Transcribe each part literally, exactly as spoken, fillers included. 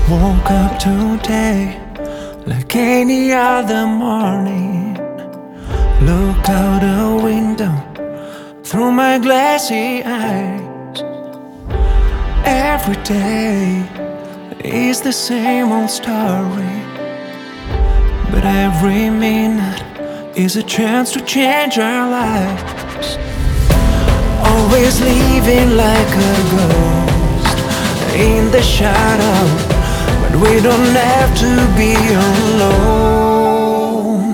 Woke up today like any other morning. Look out the window through my glassy eyes. Every day is the same old story, but every minute is a chance to change our lives. Always living like a ghost in the shadow, but we don't have to be alone.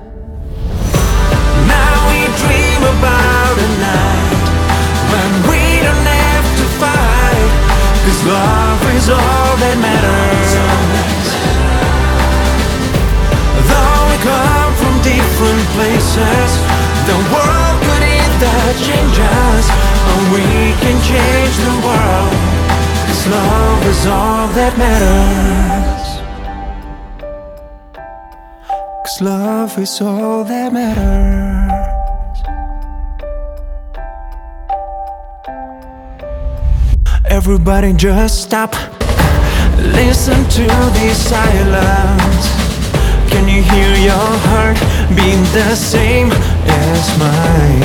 Now we dream about a night when we don't have to fight, 'cause love is all that matters. Though we come from different places, the world could either change us, or we can change the world, 'cause love is all that matters. 'Cause love is all that matters. Everybody just stop, listen to this silence. Can you hear your heart being the same as mine?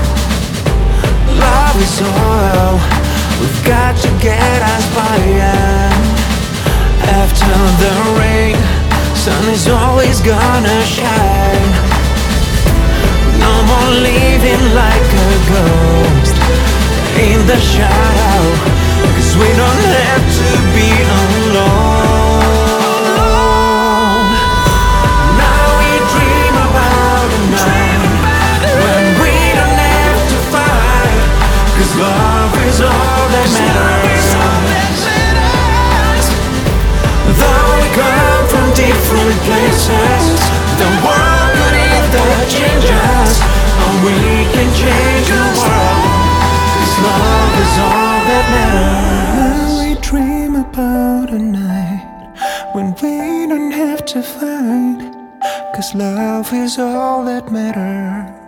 Love is all we've got to get us by, and after the rain, sun is always gonna shine. No more living like a ghost in the shadow, 'cause we don't have to be alone. Now we dream about a night when we don't have to fight, 'cause love is all that matters. Though we come from different places, the world could either change us, or we can change the world, 'cause love is all that matters. Now we dream about a night when we don't have to fight, 'cause love is all that matters.